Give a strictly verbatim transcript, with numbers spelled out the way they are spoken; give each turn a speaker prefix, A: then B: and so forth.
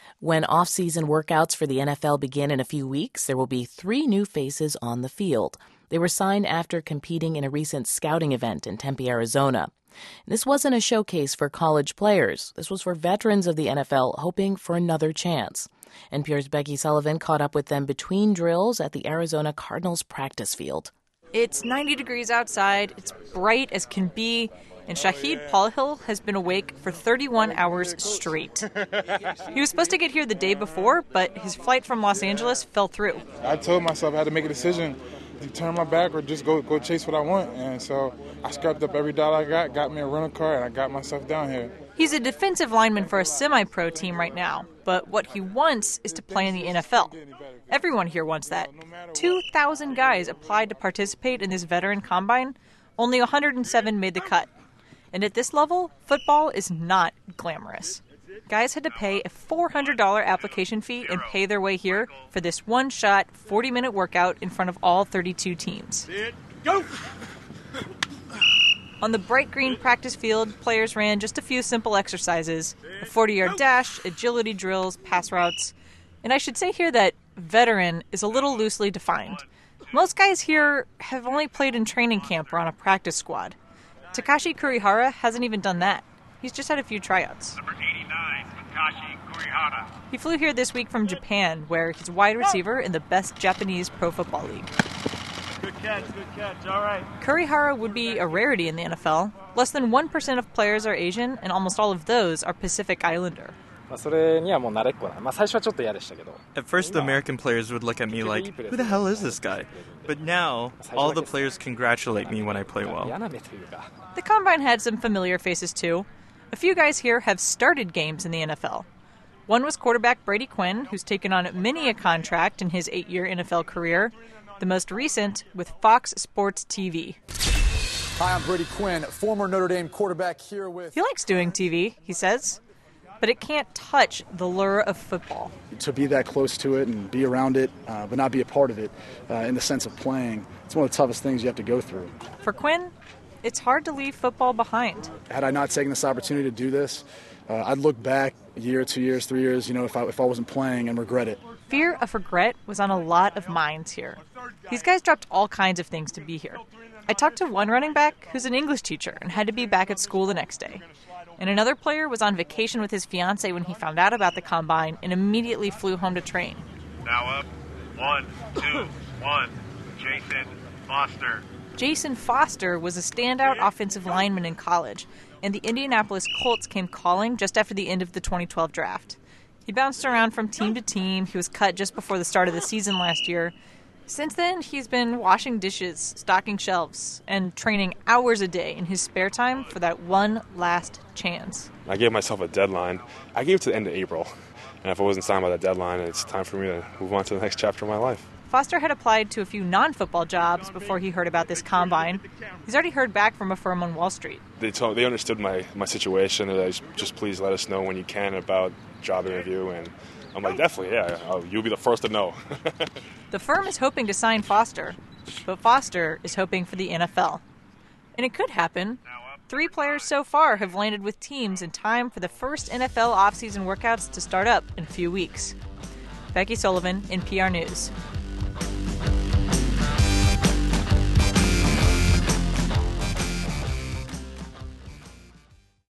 A: When off-season workouts for the N F L begin in a few weeks, there will be three new faces on the field. They were signed after competing in a recent scouting event in Tempe, Arizona. This wasn't a showcase for college players. This was for veterans of the N F L hoping for another chance. N P R's Becky Sullivan caught up with them between drills at the Arizona Cardinals practice field.
B: It's ninety degrees outside, it's bright as can be, and Shahid Paulhill has been awake for thirty-one hours straight. He was supposed to get here the day before, but his flight from Los Angeles fell through.
C: I told myself I had to make a decision to turn my back or just go go chase what I want, and so I scrapped up every dollar I got, got me a rental car, and I got myself down here.
B: He's a defensive lineman for a semi-pro team right now, but what he wants is to play in the N F L. Everyone here wants that. two thousand guys applied to participate in this veteran combine. Only one hundred seven made the cut. And at this level, football is not glamorous. Guys had to pay a four hundred dollars application fee and pay their way here for this one-shot, forty-minute workout in front of all thirty-two teams.
D: Go!
B: On the bright green practice field, players ran just a few simple exercises, a forty-yard dash, agility drills, pass routes. And I should say here that veteran is a little loosely defined. Most guys here have only played in training camp or on a practice squad. Takashi Kurihara hasn't even done that. He's just had a few tryouts.
D: Number eighty-nine, Takashi Kurihara.
B: He flew here this week from Japan, where he's a wide receiver in the best Japanese pro football league.
D: Good catch, good catch, all right.
B: Kurihara would be a rarity in the N F L. Less than one percent of players are Asian, and almost all of those are Pacific Islander.
E: At first, the American players would look at me like, who the hell is this guy? But now, all the players congratulate me when I play well.
B: The Combine had some familiar faces, too. A few guys here have started games in the N F L. One was quarterback Brady Quinn, who's taken on many a contract in his eight-year N F L career. The most recent with Fox Sports T V.
F: Hi, I'm Brady Quinn, former Notre Dame quarterback here with...
B: He likes doing T V, he says, but it can't touch the lure of football.
G: To be that close to it and be around it, uh, but not be a part of it uh, in the sense of playing, it's one of the toughest things you have to go through.
B: For Quinn, it's hard to leave football behind.
G: Had I not taken this opportunity to do this, uh, I'd look back a year, two years, three years, you know, if I, if I wasn't playing and regret it.
B: Fear of regret was on a lot of minds here. These guys dropped all kinds of things to be here. I talked to one running back who's an English teacher and had to be back at school the next day. And another player was on vacation with his fiancée when he found out about the Combine and immediately flew home to train.
D: Now up. One, two, one. Jason Foster.
B: Jason Foster was a standout offensive lineman in college, and the Indianapolis Colts came calling just after the end of the twenty twelve draft. He bounced around from team to team. He was cut just before the start of the season last year. Since then, he's been washing dishes, stocking shelves, and training hours a day in his spare time for that one last chance.
H: I gave myself a deadline. I gave it to the end of April. And if I wasn't signed by that deadline, it's time for me to move on to the next chapter of my life.
B: Foster had applied to a few non-football jobs before he heard about this Combine. He's already heard back from a firm on Wall Street.
H: They told, they understood my, my situation, and they just, just please let us know when you can about job interview. And I'm like, definitely, yeah, I'll, you'll be the first to know.
B: The firm is hoping to sign Foster, but Foster is hoping for the N F L. And it could happen. Three players so far have landed with teams in time for the first N F L offseason workouts to start up in a few weeks. Becky Sullivan, N P R News.